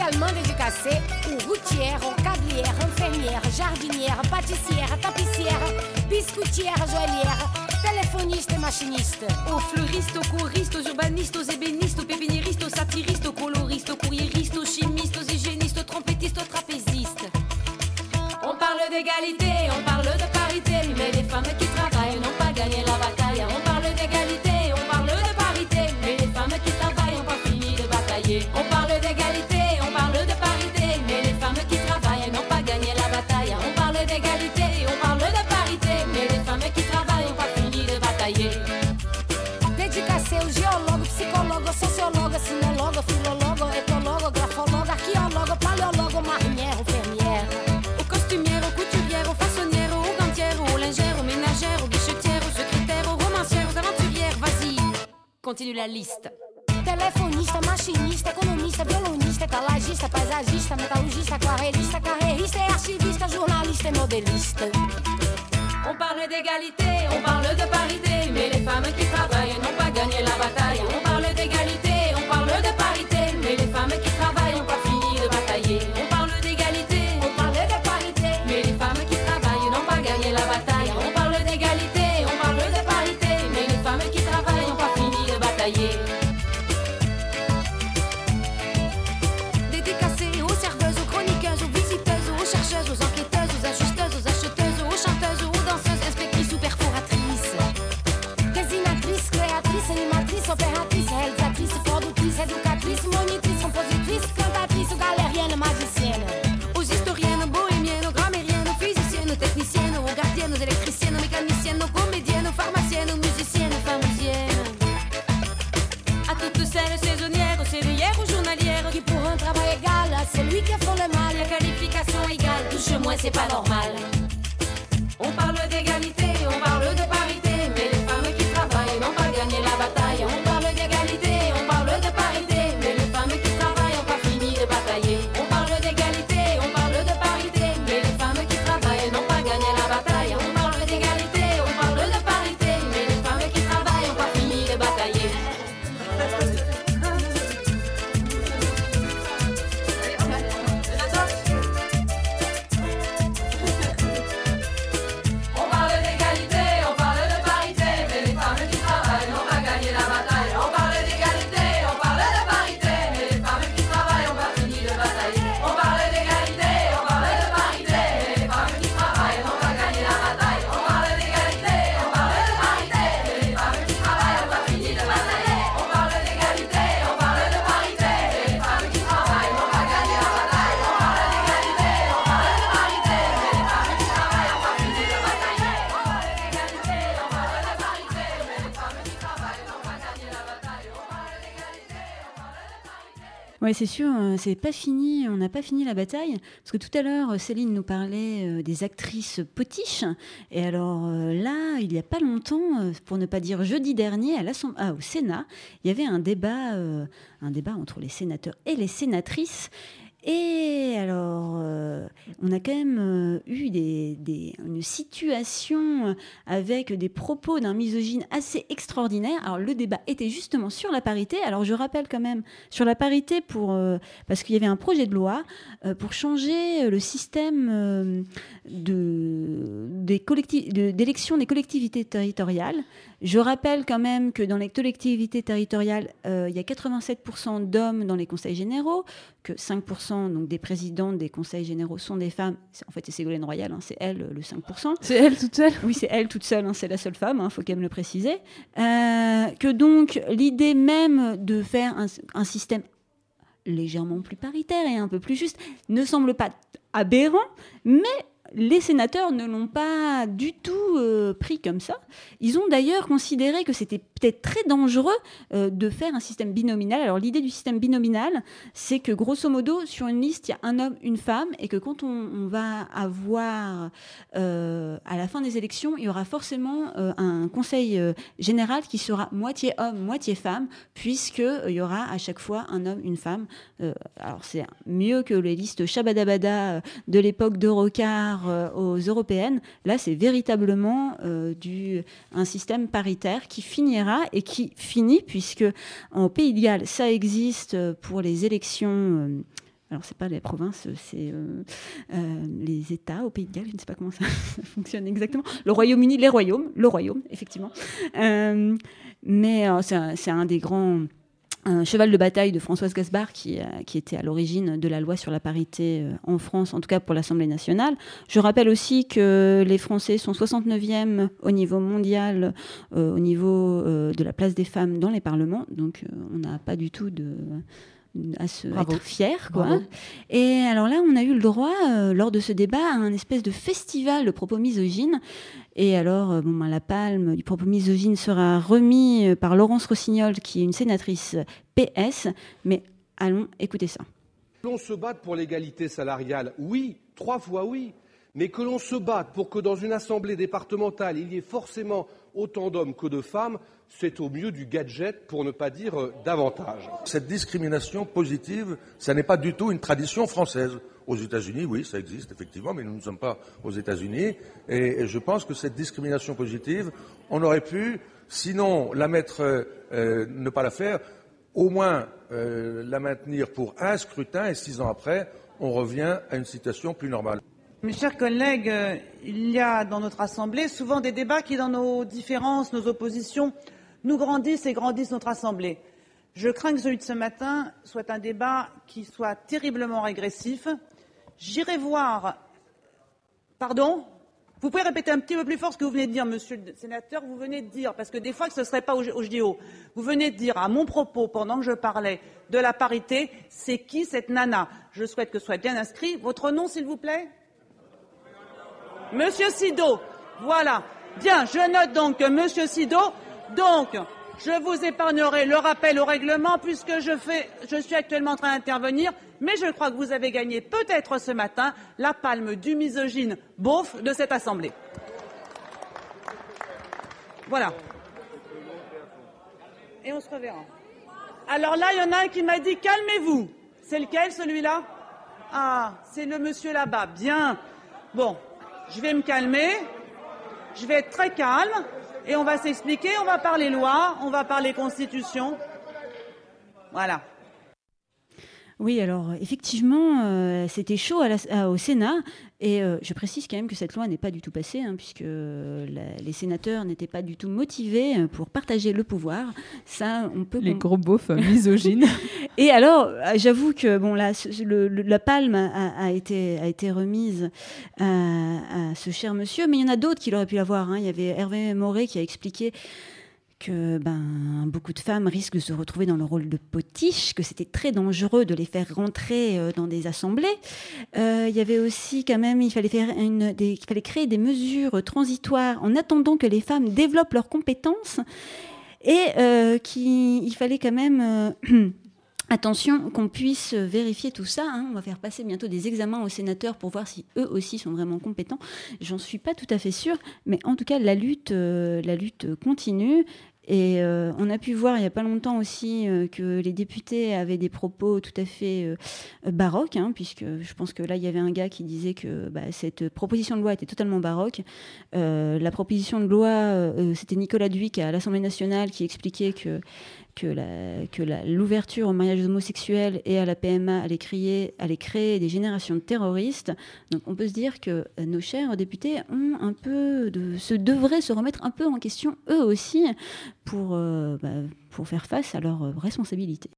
spécialement dédicacée aux routières, aux cablières, infirmières, jardinières, pâtissières, tapissières, biscoutières, joaillières, téléphonistes et machinistes. Aux fleuristes, aux choristes, aux urbanistes, aux ébénistes, aux pépiniéristes, aux satiristes, aux coloristes, aux courriéristes, aux chimistes, aux hygiénistes, aux trompettistes, aux trapézistes. On parle d'égalité, on parle de parité, mais les femmes qui travaillent n'ont pas gagné la bataille. On parle d'égalité, on parle de parité, mais les femmes qui travaillent n'ont pas fini de batailler. On parle d'égalité, on parle de parité, mais les femmes qui travaillent n'ont pas gagné la bataille. On parle d'égalité, on parle de parité, mais les femmes qui travaillent n'ont pas fini de batailler. Dédicacée aux géologues, psychologues, sociologues, sinologues, philologues, éthologues, graphologues, archéologues, paléologues, marinières, fermières. Aux costumières, aux couturières, aux façonnières, aux gantières, aux lingères, aux ménagères, aux guichetières, aux secrétaires, aux romancières, aux aventurières. Vas-y, continue la liste. Telefonista, machinista, economista, violonista, etalagista, paisagista, metalurgista, aquarelista, carreirista e archivista, jornalista e modelista. On parle d'égalité, on parle de parité, mais les femmes qui travaillent n'ont pas gagné la bataille. On parle d'égalité, on parle de parité, mais les femmes qui travaillent n'ont pas fini de batailler. On parle d'égalité, on parle de parité, mais les femmes qui travaillent n'ont pas gagné la bataille. On parle d'égalité, on parle de parité, mais les femmes qui travaillent n'ont pas fini de batailler. Dédicacées aux serveuses, aux chroniqueuses, aux visiteuses, aux chercheuses, aux enquêteuses, aux ajusteuses, aux acheteuses, aux chanteuses, aux danseuses, inspectrices ou perforatrices. Dessinatrice, créatrice, animatrice, opératrice, réalisatrice, productrice, éducatrice, monitrice, compositrice, cantatrice, galérienne, magicienne. Aux historiennes, aux bohémiennes, aux grammairiennes, aux physiciennes, aux techniciennes, aux gardiennes, aux électriciennes, aux mécaniciennes, aux comédiennes, aux pharmaciennes, aux musiciennes, aux pharmaciennes. À toutes celles saisonnières, aux sévillères, aux journalières, Qui pour un travail égal, c'est lui qui font le mal. la qualification égale, touche moins, c'est pas normal. On parle d'égalité, on parle de parité, mais les femmes qui travaillent n'ont pas gagné la bataille. On parle d'égalité, on parle de parité, mais les femmes qui travaillent n'ont pas fini de batailler. On parle d'égalité, on parle de parité, mais les femmes qui travaillent n'ont pas gagné la bataille. On parle d'égalité, on parle de parité, mais les femmes qui travaillent n'ont pas fini de batailler. On parle d'égalité, on parle de parité, mais les femmes qui travaillent n'ont pas gagné la bataille. On parle d'égalité, on parle de parité, mais les femmes qui travaillent n'ont pas fini de batailler. On parle d'égalité, on parle de parité, mais les femmes qui travaillent n'ont pas gagné la bataille. On parle d'égalité, on parle de parité, mais les femmes qui travaillent n'ont pas fini de batailler. On parle d'égalité, on parle de parité, mais les femmes qui travaillent n'ont pas gagné la bataille. On parle d'égalité, on parle de parité, mais les femmes qui travaillent n'ont pas fini de batailler. On parle d'égalité, on parle de parité, mais les femmes qui travaillent n'ont pas gagné la bataille. On parle d'égalité, on parle de parité. Ouais, c'est sûr, c'est pas fini, on n'a pas fini la bataille. Parce que tout à l'heure, Céline nous parlait des actrices potiches. Et alors là, il n'y a pas longtemps, pour ne pas dire jeudi dernier, au Sénat, il y avait un débat entre les sénateurs et les sénatrices. Et alors, on a quand même eu une situation avec des propos d'un misogyne assez extraordinaire. Alors, le débat était justement sur la parité. Alors, je rappelle quand même, sur la parité, parce qu'il y avait un projet de loi pour changer le système d'élection des collectivités territoriales. Je rappelle quand même que dans les collectivités territoriales, il y a 87% d'hommes dans les conseils généraux, que 5% donc des présidents des conseils généraux sont des femmes. En fait, c'est Ségolène Royal, c'est elle, le 5%. C'est elle toute seule? Oui, c'est elle toute seule, c'est la seule femme, faut quand même le préciser. Que donc, l'idée même de faire un système légèrement plus paritaire et un peu plus juste ne semble pas aberrant, mais les sénateurs ne l'ont pas du tout pris comme ça. Ils ont d'ailleurs considéré que c'était peut-être très dangereux de faire un système binominal. Alors l'idée du système binominal, c'est que grosso modo, sur une liste, il y a un homme, une femme, et que quand on va avoir, à la fin des élections, il y aura forcément un conseil général qui sera moitié homme, moitié femme, puisqu'il y aura à chaque fois un homme, une femme. Alors c'est mieux que les listes Shabadabada de l'époque de Rocard aux européennes. Là, c'est véritablement un système paritaire qui finira et qui finit, puisque en Pays de Galles, ça existe pour les élections alors c'est pas les provinces, c'est les États au Pays de Galles, je ne sais pas comment ça fonctionne exactement. Le Royaume-Uni, le royaume, effectivement. Mais c'est un des grands cheval de bataille de Françoise Gaspard qui était à l'origine de la loi sur la parité en France, en tout cas pour l'Assemblée nationale. Je rappelle aussi que les Français sont 69e au niveau mondial, au niveau de la place des femmes dans les parlements, donc on n'a pas du tout être fier, quoi. Bravo. Et alors là, on a eu le droit, lors de ce débat, à un espèce de festival de propos misogynes. Et alors, la palme du propos misogyne sera remis par Laurence Rossignol, qui est une sénatrice PS. Mais allons écouter ça. Que l'on se batte pour l'égalité salariale, oui, 3 fois oui. Mais que l'on se batte pour que dans une assemblée départementale, il y ait forcément autant d'hommes que de femmes, c'est au mieux du gadget, pour ne pas dire davantage. Cette discrimination positive, ça n'est pas du tout une tradition française. Aux États-Unis, oui, ça existe effectivement, mais nous ne sommes pas aux États-Unis. Et je pense que cette discrimination positive, on aurait pu, sinon la mettre, ne pas la faire, au moins la maintenir pour un scrutin, et 6 ans après, on revient à une situation plus normale. Mes chers collègues, il y a dans notre Assemblée souvent des débats qui, dans nos différences, nos oppositions, nous grandissent et grandissent notre Assemblée. Je crains que celui de ce matin soit un débat qui soit terriblement régressif. J'irai voir... Pardon ? Vous pouvez répéter un petit peu plus fort ce que vous venez de dire, monsieur le sénateur. Vous venez de dire, parce que des fois que ce ne serait pas au JO, vous venez de dire à mon propos, pendant que je parlais de la parité, c'est qui cette nana ? Je souhaite que ce soit bien inscrit. Votre nom, s'il vous plaît ? Monsieur Sido, voilà. Bien, je note donc que Monsieur Sido, donc, je vous épargnerai le rappel au règlement puisque je suis actuellement en train d'intervenir, mais je crois que vous avez gagné peut-être ce matin la palme du misogyne beauf de cette Assemblée. Voilà. Et on se reverra. Alors là, il y en a un qui m'a dit « Calmez-vous ». C'est lequel, celui-là ? Ah, c'est le monsieur là-bas. Bien. Bon. Je vais me calmer, je vais être très calme et on va s'expliquer, on va parler loi, on va parler constitution. Voilà. Oui, alors effectivement, c'était chaud au Sénat. Et je précise quand même que cette loi n'est pas du tout passée, puisque les sénateurs n'étaient pas du tout motivés pour partager le pouvoir. Ça, on peut... Les gros beaufs misogynes. Et alors, j'avoue que la palme a été remise à ce cher monsieur, mais il y en a d'autres qui l'auraient pu l'avoir. Il y avait Hervé Moret qui a expliqué que beaucoup de femmes risquent de se retrouver dans le rôle de potiche, que c'était très dangereux de les faire rentrer dans des assemblées. Il y avait aussi quand même, il fallait créer des mesures transitoires en attendant que les femmes développent leurs compétences et qu'il fallait quand même... Attention qu'on puisse vérifier tout ça. On va faire passer bientôt des examens aux sénateurs pour voir si eux aussi sont vraiment compétents. J'en suis pas tout à fait sûre, mais en tout cas la lutte continue. Et on a pu voir il n'y a pas longtemps aussi que les députés avaient des propos tout à fait baroques, puisque je pense que là, il y avait un gars qui disait que cette proposition de loi était totalement baroque. La proposition de loi, c'était Nicolas Dhuicq à l'Assemblée nationale qui expliquait que l'ouverture au mariage homosexuel et à la PMA allait créer des générations de terroristes. Donc on peut se dire que nos chers députés devraient se remettre un peu en question eux aussi pour faire face à leurs responsabilités.